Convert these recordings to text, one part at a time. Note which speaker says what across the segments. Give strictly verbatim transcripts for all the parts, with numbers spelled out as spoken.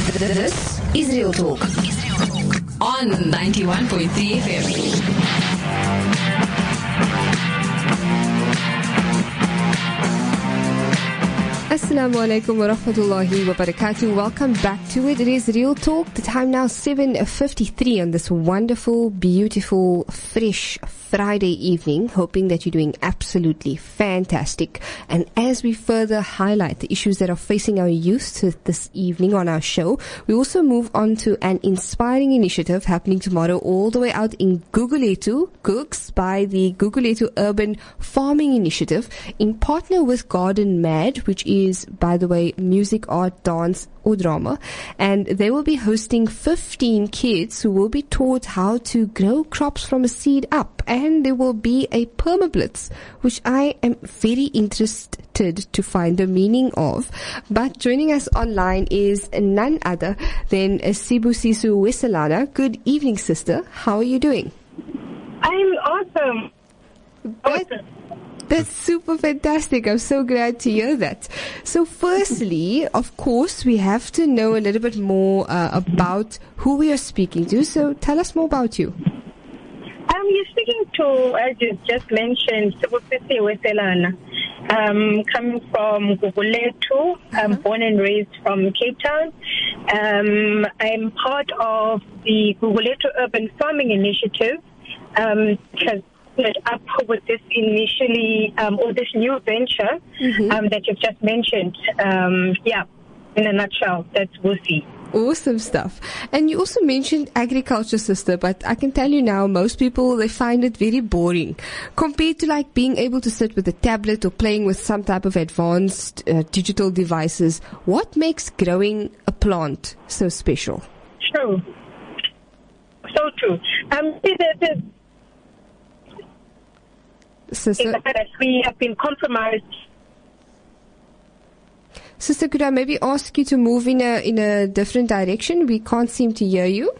Speaker 1: This is Real Talk. On ninety-one point three F M.
Speaker 2: Assalamu alaikum wa rahmatullahi wa barakatuh. Welcome back to it. It is Real Talk. The time now seven fifty-three on this wonderful, beautiful, fresh Friday evening. Hoping that you're doing absolutely fantastic. And as we further highlight the issues that are facing our youth this evening on our show, we also move on to an inspiring initiative happening tomorrow all the way out in Gugulethu, Googs, by the Gugulethu Urban Farming Initiative in partner with Garden Mad, which is is, by the way, music, art, dance, or drama. And they will be hosting fifteen kids who will be taught how to grow crops from a seed up. And there will be a permablitz, which I am very interested to find the meaning of. But joining us online is none other than Sibusiso Weselana. Good evening, sister. How are you doing?
Speaker 3: I'm awesome.
Speaker 2: Awesome. That's super fantastic. I'm so glad to hear that. So firstly, of course, we have to know a little bit more uh, about who we are speaking to. So tell us more about you.
Speaker 3: Um, you're speaking to, as you just mentioned, Sibusiso Weselana. Um, coming from Gugulethu, I'm uh-huh. born and raised from Cape Town. Um, I'm part of the Gugulethu Urban Farming Initiative, um, because up with this initially, um, or this new venture mm-hmm. um, that you've just mentioned. Um, yeah, in a nutshell, that's Wusi.
Speaker 2: Awesome stuff. And you also mentioned agriculture, sister, but I can tell you now, most people, they find it very boring compared to like being able to sit with a tablet or playing with some type of advanced uh, digital devices. What makes growing a plant so special?
Speaker 3: True. So true. Um, the, the,
Speaker 2: Sister,
Speaker 3: that we have been compromised.
Speaker 2: Sister, could I maybe ask you to move in a in a different direction? We can't seem to hear you.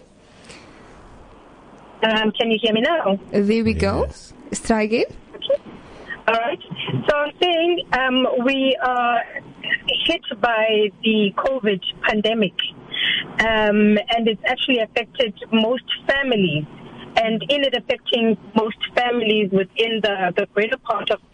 Speaker 3: Um, can you hear me now?
Speaker 2: There we yes. go. Let's try again.
Speaker 3: Okay. All right. So I'm saying um, we are hit by the COVID pandemic, um, and it's actually affected most families. And in it affecting most families within the, the greater part of...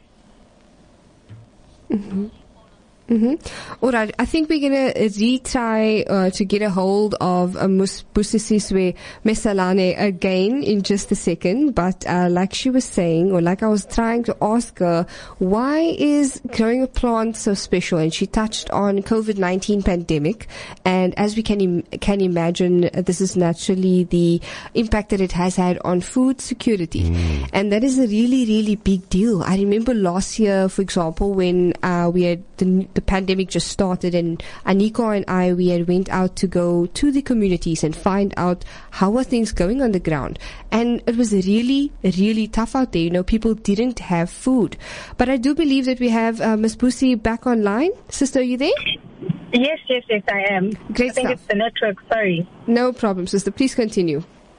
Speaker 2: Mm-hmm. Mm-hmm. All right. I think we're going to retry uh, to get a hold of uh, Sibusiso Weselana again in just a second. But uh, like she was saying, or like I was trying to ask her, why is growing a plant so special? And she touched on COVID nineteen pandemic. And as we can Im- can imagine, uh, this is naturally the impact that it has had on food security. Mm. And that is a really, really big deal. I remember last year, for example, when uh, we had the the pandemic just started, and Aniko and I, we had went out to go to the communities and find out how are things going on the ground. And it was really, really tough out there. You know, people didn't have food. But I do believe that we have uh, Miss Busi back online. Sister, are you there?
Speaker 3: Yes, yes, yes, I am.
Speaker 2: Great
Speaker 3: I think
Speaker 2: stuff.
Speaker 3: It's the network, sorry.
Speaker 2: No problem, sister. Please continue.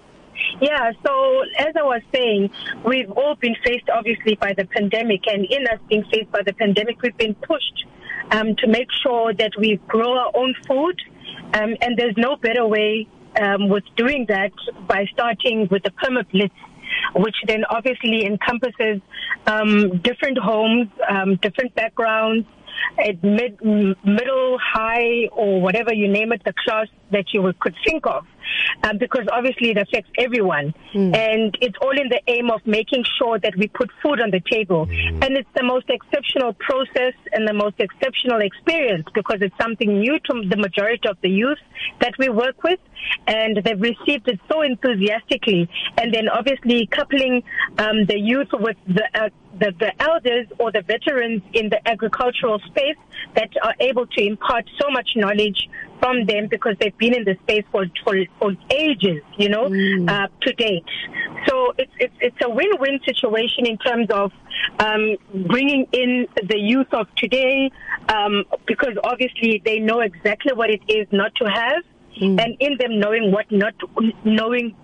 Speaker 3: Yeah, so as I was saying, we've all been faced obviously by the pandemic, and in us being faced by the pandemic, we've been pushed um, to make sure that we grow our own food, um, and there's no better way um, with doing that by starting with the permablitz, which then obviously encompasses um, different homes, um, different backgrounds, at mid, middle, high, or whatever you name it, the class that you could think of, um, because obviously it affects everyone. Mm. And it's all in the aim of making sure that we put food on the table. Mm. And it's the most exceptional process and the most exceptional experience because it's something new to the majority of the youth that we work with. And they've received it so enthusiastically. And then obviously coupling um, the youth with the, uh, the the elders or the veterans in the agricultural space that are able to impart so much knowledge from them because they've been in the space for for, for ages, you know, mm. uh, to date. So it's, it's it's a win-win situation in terms of um, bringing in the youth of today um, because obviously they know exactly what it is not to have. Mm. And in them knowing what not knowing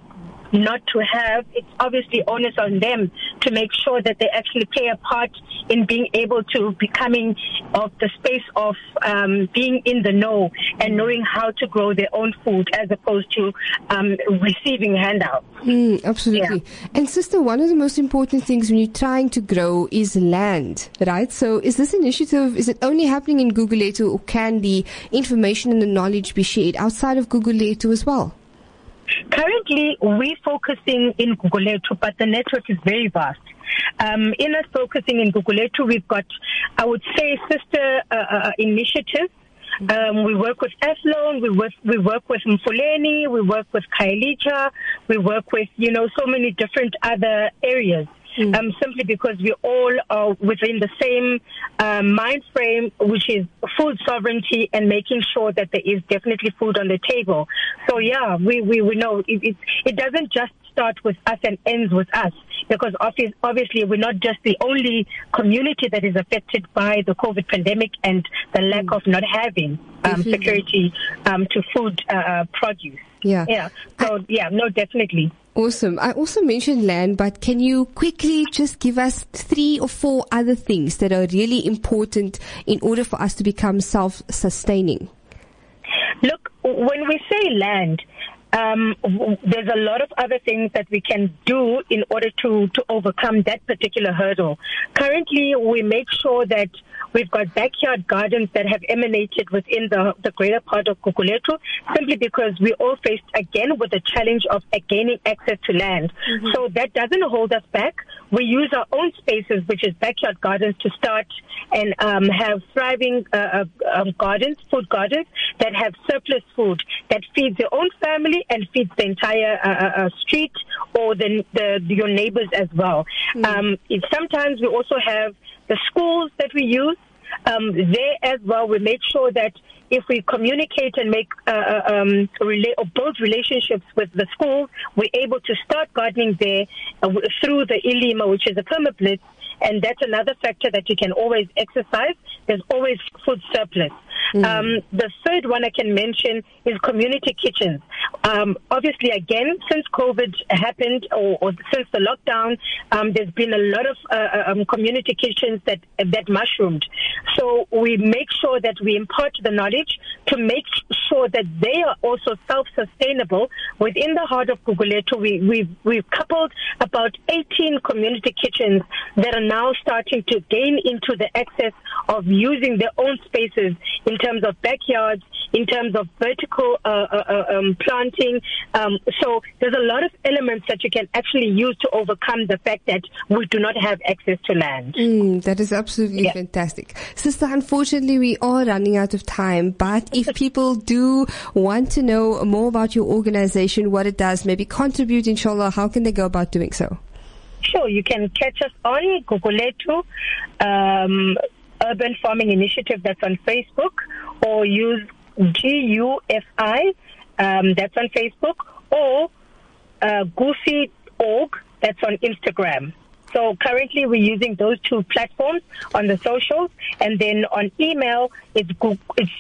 Speaker 3: not to have, it's obviously onus on them to make sure that they actually play a part in being able to becoming of the space of um, being in the know and knowing how to grow their own food as opposed to um, receiving handouts.
Speaker 2: Mm, absolutely.
Speaker 3: Yeah.
Speaker 2: And sister, one of the most important things when you're trying to grow is land, right? So is this initiative, is it only happening in Gugulethu, or can the information and the knowledge be shared outside of Gugulethu as well?
Speaker 3: Currently, we're focusing in Gugulethu, but the network is very vast. Um, in us focusing in Gugulethu, we've got, I would say, sister uh, uh, initiatives. Um, we work with Athlone, we work, we work with Mfuleni, we work with Khayelitsha, we work with, you know, so many different other areas. Mm. Um, simply because we all are within the same uh, mind frame, which is food sovereignty and making sure that there is definitely food on the table. So yeah, we, we, we know it, it, it doesn't just start with us and ends with us, because obviously we're not just the only community that is affected by the COVID pandemic and the lack mm. of not having um, security um, to food uh, produce.
Speaker 2: Yeah.
Speaker 3: Yeah. So yeah, no, definitely.
Speaker 2: Awesome. I also mentioned land, but can you quickly just give us three or four other things that are really important in order for us to become self-sustaining?
Speaker 3: Look, when we say land, um, there's a lot of other things that we can do in order to, to overcome that particular hurdle. Currently, we make sure that we've got backyard gardens that have emanated within the, the greater part of Gugulethu, simply because we all faced again with the challenge of uh, gaining access to land. Mm-hmm. So that doesn't hold us back. We use our own spaces, which is backyard gardens, to start and um, have thriving uh, um, gardens, food gardens, that have surplus food that feeds your own family and feeds the entire uh, uh, street or the, the your neighbors as well. Mm-hmm. Um, it, sometimes we also have the schools that we use. Um, there as well, we make sure that if we communicate and make uh, um, rela- or build relationships with the schools, we're able to start gardening there uh, through the Ilima, which is a permablitz, and that's another factor that you can always exercise. There's always food surplus. Mm. Um, the third one I can mention is community kitchens. Um, obviously, again, since COVID happened or, or since the lockdown, um, there's been a lot of uh, um, community kitchens that that mushroomed. So we make sure that we impart the knowledge to make sure that they are also self-sustainable. Within the heart of Gugulethu, we, we've, we've coupled about eighteen community kitchens that are now starting to gain into the access of using their own spaces in terms of backyards, in terms of vertical uh, uh, um, planting. Um, so there's a lot of elements that you can actually use to overcome the fact that we do not have access to land.
Speaker 2: Mm, that is absolutely yeah. fantastic. Sister, unfortunately, we are running out of time, but if people do want to know more about your organization, what it does, maybe contribute, inshallah, how can they go about doing so?
Speaker 3: Sure, you can catch us on Gugulethu um, Urban Farming Initiative, that's on Facebook, or use G U F I, um, that's on Facebook, or uh, Goofy dot org, that's on Instagram. So currently we're using those two platforms on the socials, and then on email it's, go- it's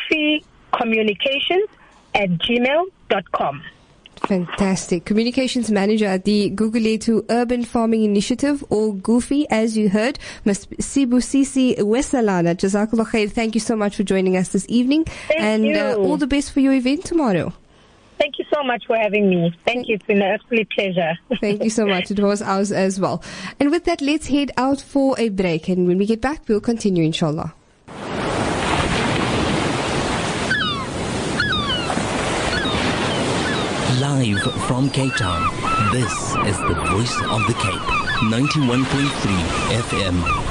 Speaker 3: goofycommunications at gmail dot com.
Speaker 2: Fantastic. Communications Manager at the Gugulethu Urban Farming Initiative, or Goofy, as you heard, Miz Sibusisi Wesalana. Jazakallah khair. Thank you so much for joining us this evening.
Speaker 3: Thank
Speaker 2: and
Speaker 3: you.
Speaker 2: Uh, all the best for your event tomorrow.
Speaker 3: Thank you so much for having me. Thank you. It's been an absolute pleasure.
Speaker 2: Thank you so much. It was ours as well. And with that, let's head out for a break. And when we get back, we'll continue, inshallah.
Speaker 4: Live from Cape Town, this is the Voice of the Cape, ninety-one point three F M.